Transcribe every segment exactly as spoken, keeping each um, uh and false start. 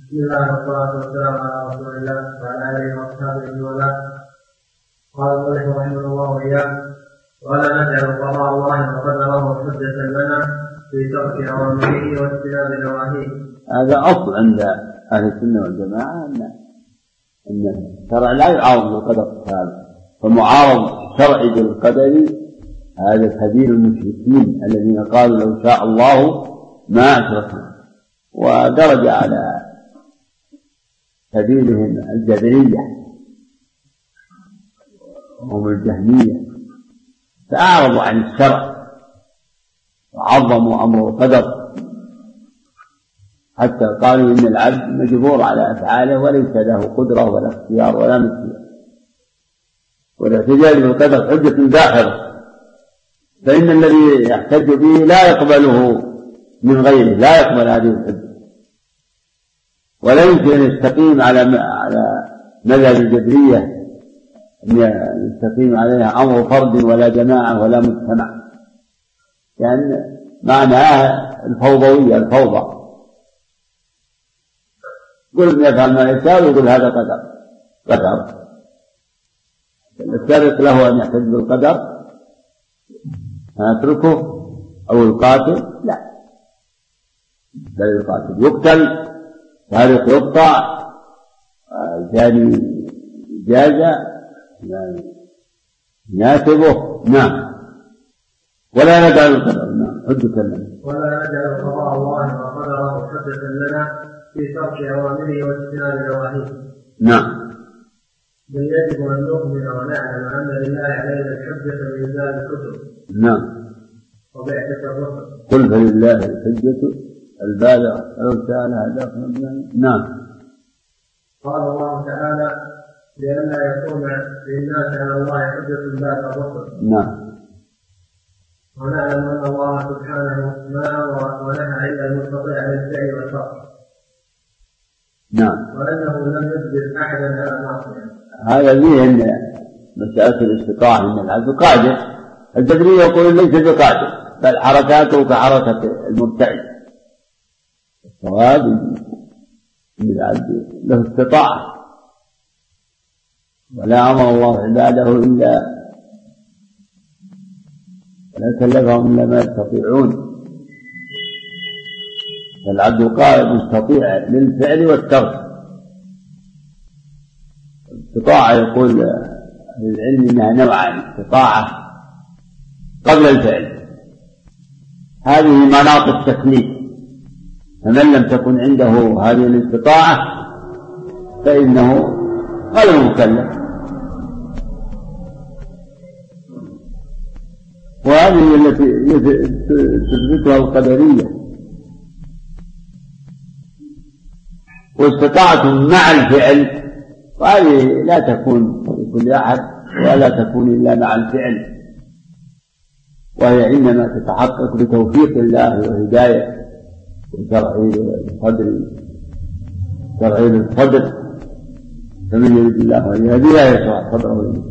بسم الله والصلاة والسلام على رسول الله وعلى آله وأصحابه وله. قال المؤلف رحمه الله وإياه: ولا نجعل قضاء الله وقدره حجة لنا في ترك أوامره واجتناب نواهيه. هذا أصل عند أهل السنة والجماعة أن أن الشرع لا يعارض القدر، فمعارض الشرع بالقدر هذا سبيل المشركين الذين قالوا لو شاء الله ما أشركنا، ودرج على سبيلهم الجبرية وهم الجهمية، فأعرضوا عن الشرع وعظموا أمر القدر، حتى قالوا إن العبد مجبور على أفعاله وليس له قدرة ولا اختيار ولا مشيئة، والاحتجاج بالقدر حجة داحرة، فإن الذي يحتج به لا يقبله من غيره، لا يقبل هذه الحجة، ولا يمكن أن يستقيم على على مذهب الجبرية أن يستقيم عليها أمر فرد ولا جماعة ولا مجتمع، لأن يعني معناها الفوضوية الفوضى، قل يفعل ما يشاء ويقول هذا قدر قدر السارق له أن يحتج بالقدر نتركه أو القاتل لا، بل القاتل يقتل، سارق يقطع، جاني جازة يناسبه. نعم. ولا نجعل القدر نعم حجة لنا ولا نجعل قضاء الله وقدره حجة لنا في ترك أوامره واجتناب نواهيه. نعم. بل يجب أن نؤمن ونعلم أن لله علينا الحجة بإنزال الكتب. نعم. وبعثة الرسل. قل فلله الحجة البالغة لو سأل هداكم. نعم. قال الله تعالى: لئلا يكون للناس على الله حجة بعد الرسل. نعم. ونعلم أن الله سبحانه ما أمر ونهى إلا المستطيع للفعل والشر. نعم. وأنه لم يجبر أحدا على المعصية. هذا فيه أن مسألة الاستطاعة من العبد قادر، الجبرية يقول ليس بقادر بل حركاته كحركة المبتعد، الصواب من العبد له استطاعة، ولا أمر الله عباده إلا ولا كلفهم إلا ما يستطيعون، فالعبد قائد مستطيع للفعل والترك. الاستطاعة يقول أهل العلم إنها نوعان: استطاعة قبل الفعل، هذه مناط التكليف، فمن لم تكن عنده هذه الاستطاعة فإنه غير مكلف، وهذه التي تثبتها القدرية. واستطاعة مع الفعل، وهذه لا تكون لكل أحد ولا تكون إلا مع الفعل، وهي إنما تتحقق بتوفيق الله وهداية وترعيل الصدر ترعيل الصدر، فمن يريد الله أن يهديه يشرح صدره.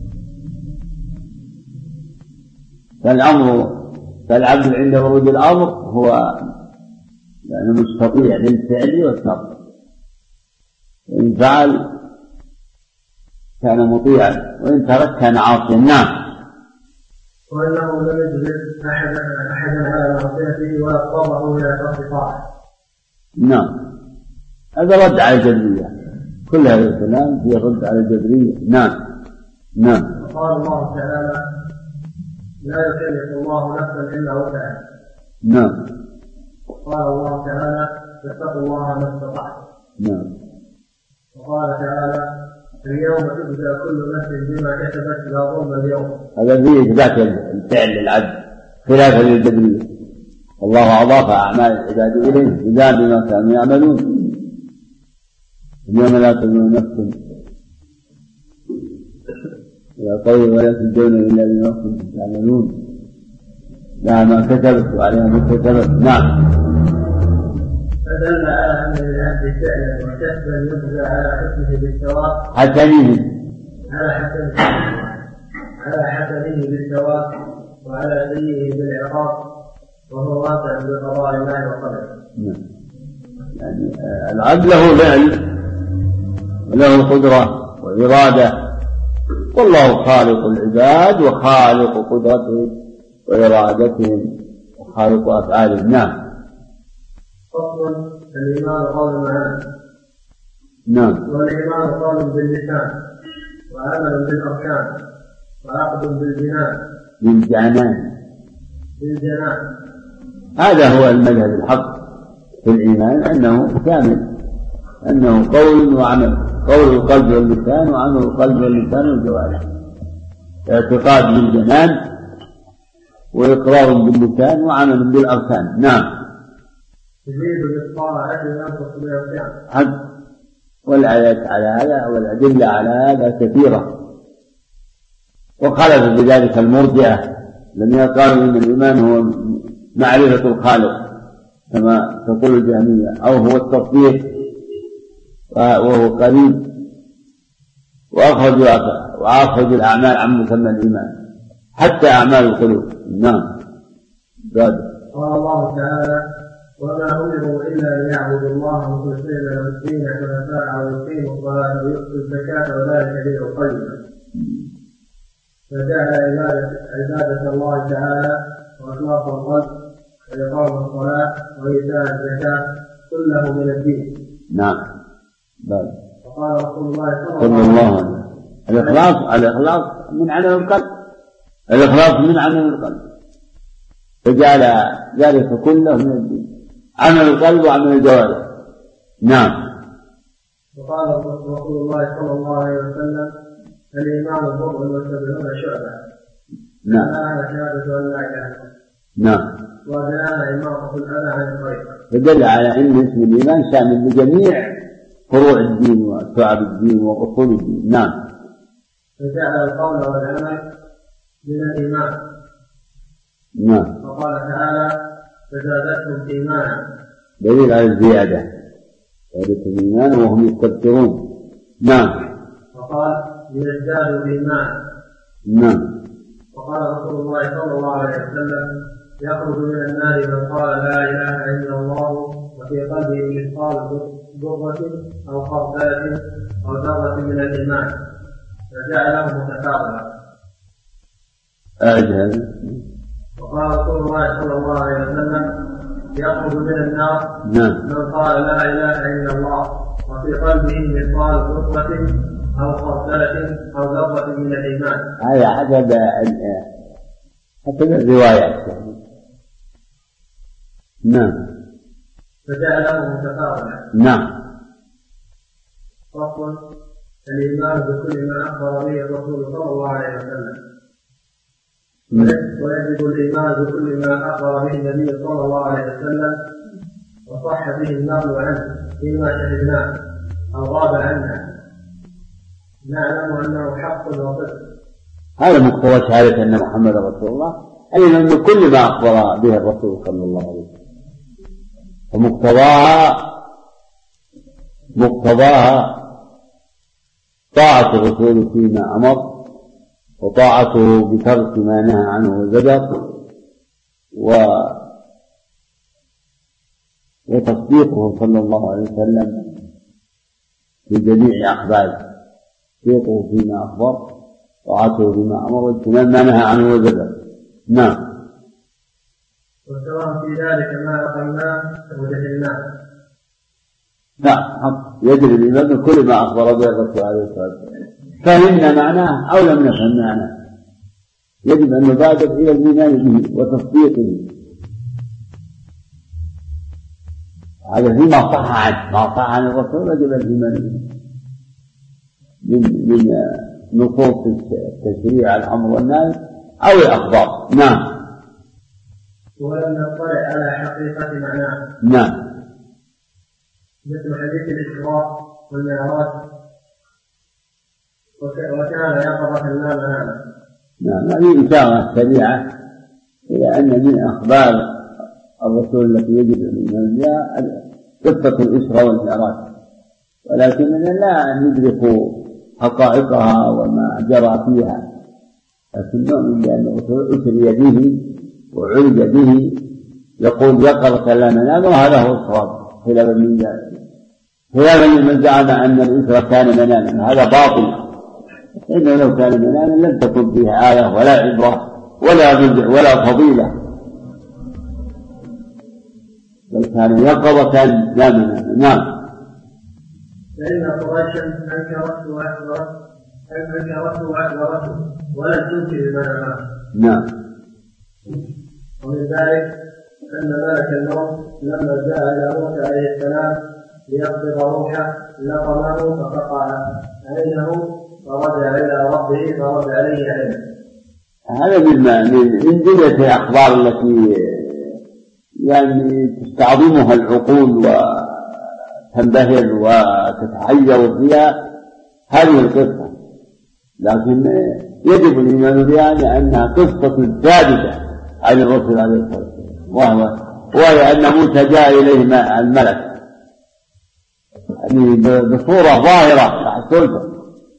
فالأمر فالعبد عند ورود الأمر هو يعني مستطيع للفعل والترك، وإن فعل كان مطيعا وإن ترك كان عاصيا. نعم. وأنه لم يجبر أحدا على معصيته ولا اضطره إلى ترك طاعة. نعم. هذا رد على الجبرية، كل هذا الكلام في رد على الجبرية. نعم. نعم. وقال الله تعالى: لا يكلف الله نفسا إلا وسعها. نعم. وقال الله تعالى: فاتقوا الله ما استطعتم. نعم. وقال تعالى: اليوم تجزى كل نفس بما كسبت لا ظلم اليوم. هذا فيه إثبات الفعل للعبد خلافا للجبرية، والله أضاف أعمال العباد إليه جزاء بما كانوا يعملون، اليوم لا تظلم نفس ولا قول ولا تجزون إلا بما كنتم تعملون، لها ما كسبت وعليها ما اكتسبت. نعم. فدل على أن للعبد فعلا وكسبا يجزى على حسنه بالثواب حسنه على حسنه على حسنه بالثواب وعلى سيئه بالعقاب، وهو واقع بقضاء الله وقدره. يعني العبد له فعل وله قدرة وإرادة، والله خالق العباد وخالق قدرتهم وإرادتهم وخالق أفعالهم. نعم. فصل: الإيمان قول معان. نعم. والإيمان قول باللسان وعمل بالأركان وعقد بالجنان بالجنان بالجنان. هذا هو المذهب الحق في الإيمان، أنه كامل، أنه قول وعمل، قول القلب واللسان وعمل القلب واللسان والجوارح، اعتقاد بالجنان وإقرار باللسان وعمل بالأركان. نعم. يزيد بالطاعة وينقص بالعصيان. والآيات على هذا والأدلة على هذا كثيرة، وخالف بذلك المرجئة الذين قالوا إن الإيمان هو معرفة الخالق كما تقول الجهمية، أو هو التصديق وهو قريب، وأخرج الأعمال عن مسمى الإيمان حتى أعمال القلوب. نعم. قال الله تعالى: وما أمروا إلا ليعبدوا الله مخلصين له الدين حنفاء ويقيموا الصلاة ويؤتوا الزكاة وذلك دين القيم. فجعل عبادة الله تعالى وإخلاص القلب وإقام الصلاة وإيتاء الزكاة كله من الدين. نعم. بل. وقال رسول الله صلى الله عليه وسلم: الإخلاص الإخلاص من عمل القلب، الإخلاص من عمل القلب، فجعل ذلك كله من الدين، عمل القلب وعمل الجوارح. نعم. وقال رسول الله صلى الله عليه وسلم: الإيمان بضع وسبعون شعبة. نعم. أعلاها شهادة أن لا إله إلا الله. نعم. وأدناها إماطة الأذى عن الطريق. فدل على أن اسم الإيمان شامل لجميع فروع الدين وشعب الدين وأصول الدين. نعم. فجعل القول والعمل من الإيمان. نعم. وقال تعالى: فزادتهم إيمانا. دليل على الزيادة، زادتهم إيمانا وهم يستبشرون. نعم. وقال: ليزدادوا إيمانا. نعم. وقال رسول الله صلى الله عليه وسلم: يخرج من النار من قال لا إله إلا الله وفي قلبه مثقال ذرة أو خردلة أو ذرة من الإيمان، فجعله متكابرا. أعجل. وقال رسول الله صلى الله عليه وسلم: يخرج من النار نعم. من قال لا إله إلا الله وفي قلبه مثقال ذرة أو خردلة أو ذرة من الإيمان. هذا حسب حسب الروايات. نعم. فجعله متكابرا. نعم. فصل: الإيمان بكل ما أخبر به الرسول صلى الله عليه وسلم. ويجب الإيمان بكل ما أخبر به النبي صلى الله عليه وسلم وصح به النقل عنه فيما شهدناه أو غاب عنا، نعلم أنه حق وصدق. هذا مقتضى شهادة أن محمد رسول الله، أي أن كل ما أخبر به الرسول صلى الله عليه وسلم، ومقتضاها مقتضاها طاعة الرسول فيما أمر، وطاعته بترك ما نهى عنه وزجر، و وتصديقه صلى الله عليه وسلم في جميع أخباره، تصديقه فيما أخبر، طاعته فيما أمر، واجتناب ما نهى عنه وزجر. نعم. وسواء في ذلك ما أقلناه وجهلناه. نعم. يجب الإيمان بكل ما أخبر به الرسول عليه الصلاة والسلام، فهمنا معناه أو لم نفهم معناه، يجب أن نبادر إلى الإيمان به وتصديقه. هذا فيما صح عنه، ما صح عن الرسول يجب الإيمان به من من نصوص التشريع الأمر والنهي أو الأخبار. نعم. ولم نطلع على حقيقة معناه. نعم. مثل حديث الإسراء والمعراج، وكان يقظة لا منام. نعم. هذه إشارة سريعة إلى أن من أخبار الرسول التي يجب الإيمان بها قصة الإسراء والمعراج، ولكننا لا ندرك حقائقها وما جرى فيها، لكن نؤمن بأن الرسول أسري به وعرج به، يقول يقظة لا منام، وهذا هو الصواب خلافا من ذلك، خلافا لمن زعم أن الإثر كان مناما، هذا باطل. إنه لو كان مناما لم تكن فيه آية ولا عبرة ولا بدع ولا فضيلة، بل كان يقظة لا مناما. نعم. فإن قريشا أنكرته وأكبرته أنكرته وأكبرته ولم تنكر المنامات. نعم. ومن ذلك أن ملك الموت لما جاء إلى موسى عليه السلام ليقبض روحه لقمه فقطع عينه فرجع إلى ربه فرد عليه عينه. هذا من جملة الأخبار التي يعني تستعظمها العقول وتنبهر وتتحير فيها هذه القصة، لكن يجب الإيمان بها لأنها قصة ثابتة عن الرسول عليه الصلاة والسلام، وهو وهي أن موسى جاء إليه الملك يعني بصورة ظاهرة تحصلته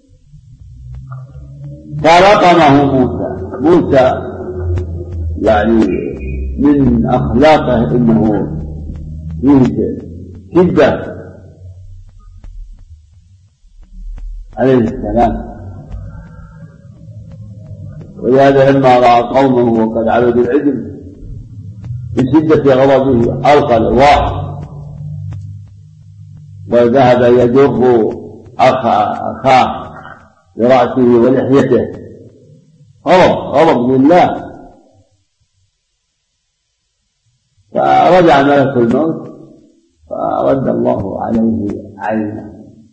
فرقمه موسى. موسى يعني من أخلاقه إنه فيه شدة عليه السلام، ولهذا لما رأى قومه وقد عبدوا العجل بشدة غضبه ألقى الألواح وذهب يجر أخاه برأسه ولحيته، غضب غضب لله. فرجع ملك الموت فرد الله عليه عينه،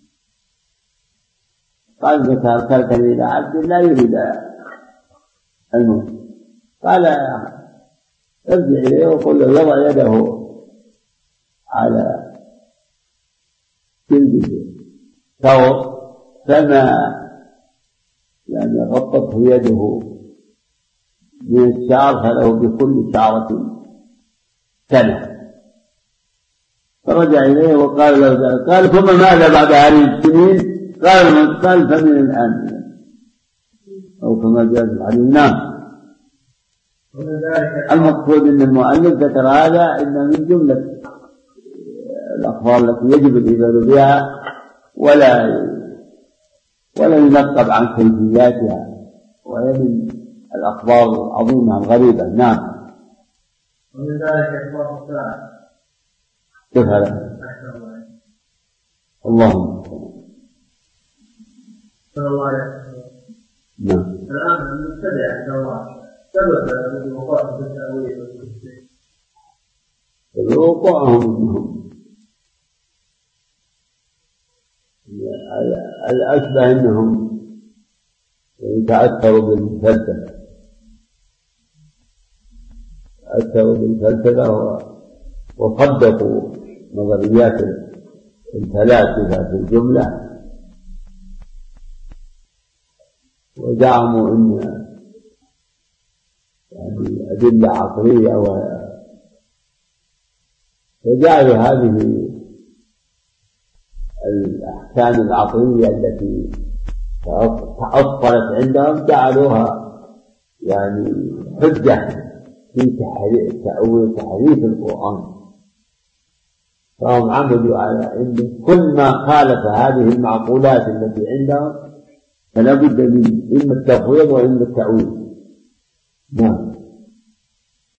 قال إنك أرسلتني إلى عبد لا يريد الموت، قال ارجع إليه وقل له يضع يده على جلد ثوب فما يعني غطته يده من الشعر فله بكل شعرة سنة. فرجع إليه وقال له ذلك، قال ثم ماذا بعد هذه السنين؟ قال قال فمن الآن أو كما جاء في الحديث. نعم. المقصود أن المؤلف ذكر هذا إن من جملة الأخبار التي يجب الإيمان بها ولا ولا ينقب عن كيفياتها، وهي من الأخبار العظيمة الغريبة. نعم. ومن ذلك إخبار الساعة. كيف هذا؟ اللهم صلى الله عليه وسلم. نعم. الآن المبتدع عند الله سبب الوقوع في التأويل والتفسير. وقوعهم منهم الأشبه أنهم يتأثروا بالفلسفة، تأثروا بالفلسفة وصدقوا نظريات الفلاسفة في الجملة، وزعموا أن يعني أدلة عقلية وجعلوا هذه الأحكام العقلية التي تأصلت عندهم جعلوها يعني حجة في تأويل تحريف القرآن، فهم عملوا على أن كل ما خالف هذه المعقولات التي عندهم فلا بد من إما التفويض وإما التأويل. نعم.